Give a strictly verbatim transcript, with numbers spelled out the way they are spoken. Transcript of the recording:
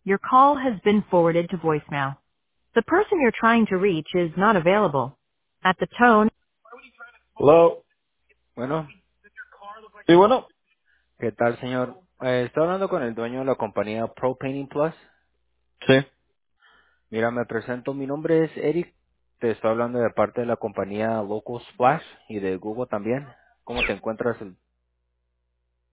Your call has been forwarded to voicemail. The person you're trying to reach is not available. At the tone. Hello. Bueno, Sí, bueno. ¿qué tal, señor? Eh, estoy hablando con el dueño de la compañía Pro Painting Plus. Sí. Mira, me presento. Mi nombre es Eric. Te estoy hablando de parte de la compañía Local Splash y de Google también. ¿Cómo te encuentras?